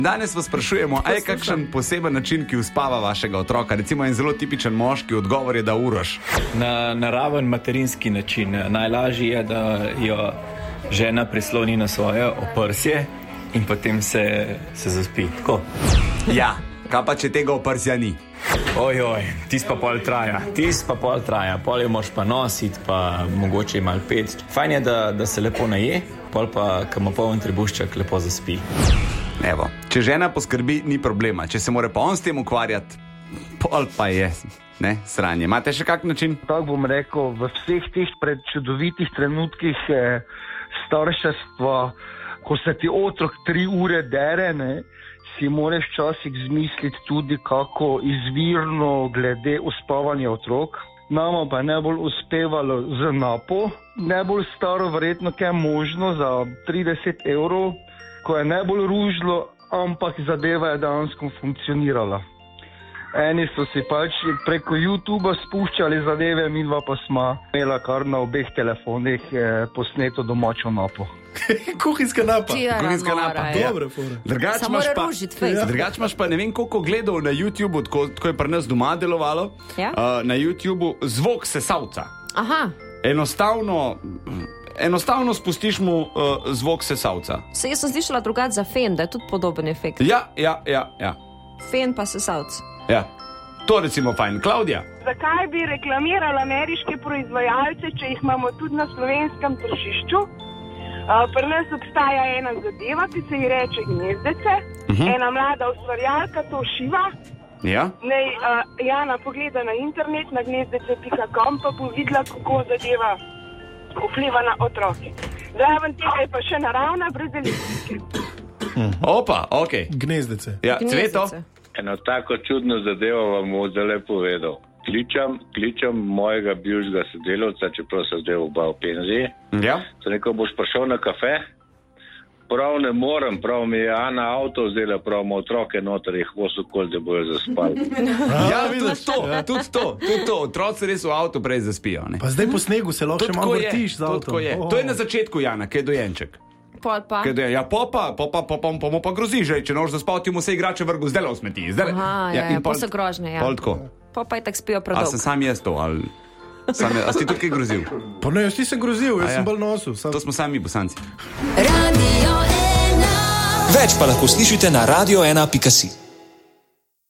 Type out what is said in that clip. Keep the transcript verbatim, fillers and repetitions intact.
Danes vas sprašujemo, a je kakšen poseben način, ki uspava vašega otroka? Recimo en zelo tipičen moški odgovor je, da Uroš. Na naraven materinski način. Najlažje je, da jo žena prisloni na svoje oprsje in potem se, se zaspi. Tako. Ja, kaj pa če tega oprsja ni? Ojoj, tis pa pol traja, tis pa pol traja, pol jo moraš pa nositi, pa mogoče malo pet. Fajn je, da, da se lepo naje, pol pa, ko ima poln trebušček, lepo zaspi. Evo, če žena poskrbi, ni problema. Če se more pa on s tem ukvarjati, pol pa je, ne, sranje. Imate še kak način? Tako bom rekel, v vseh teh predčudovitih trenutkih eh, starševstva, ko se ti otrok tri ure dere, ne, si moraš včasih zmisliti tudi kako izvirno glede uspavanja otrok. Nama pa je najbolj uspevalo z napo, najbolj staro verjetno, kaj je možno za trideset evrov, ko je najbolj ružilo, ampak zadeva je dejansko funkcionirala. Eni so si pač preko YouTubea spuščali zadeve, mi dva pa smo imela kar na obeh telefonih eh, posneto domačo napo. Kuhinjska napa. Kuhinjska napa. Dobre fore. Drugač imaš pa, ja. drugač imaš pa ne vem koliko gledal na YouTubeu, tako, tako je pri nas doma delovalo, Ja? uh, na YouTubeu zvok sesalca. Aha, Enostavno, enostavno spustiš mu uh, zvok sesalca. se jaz sem slišala drugače za fen, da je tudi podoben efekt. Ja, ja, ja, ja. Fen pa sesalc. ja. To recimo fajn. Klaudija? Zakaj bi reklamirali ameriške proizvajalce, če jih imamo tudi na slovenskem tržišču? Uh, pri nas obstaja ena zadeva, ki se ji reče Gnezdice. Uh-huh. Ena mlada ustvarjalka to šiva. Ja? Naj uh, Jana pogleda na internet na gnezdice pika com, pa bo videla, kako zadeva vpliva na otroke. Zraven tega je pa še naravna, brez elektrike. Opa, ok. Gnezdice. Ja, Cveto? Eno tako čudno zadevo vam bom zdaj povedal. Kličem, kličem mojega bivšega sodelavca, čeprav se zdaj oba v penziji. Ja? Sem rekel, boš prišel na kafe? Prav ne morem, prav mi je Ana avto vzela, prav ima otroke noter, jih vosu kol, da bojo zaspali. Ja, vidiš to, tudi to, tudi to. Otroci res v avtu prej zaspijo. Ne? Pa zdaj po snegu se lahko še malo vrtiš z to, avtom. je. Oh. To je na začetku, Jana, kaj je dojenček. Pol pa. Kaj dojen, ja, popa, popa, popa, popa mu pa grozi, že, če noš zaspal, ti mu se igrače vrgu, zdaj le osmeti. Zdaj, Aha, ja, ja, pol so grožnje, ja. Pol tako. Pol pa je tak spijo A predolgo. sem sam jaz to, ali... Sam, a si tudi kaj grozil? Pa ne, jaz nisem grozil, jaz A ja. sem bolj nosil. Sam... To smo sami bosanci. Radio ena. Več pa lahko slišite na radio ena pika si.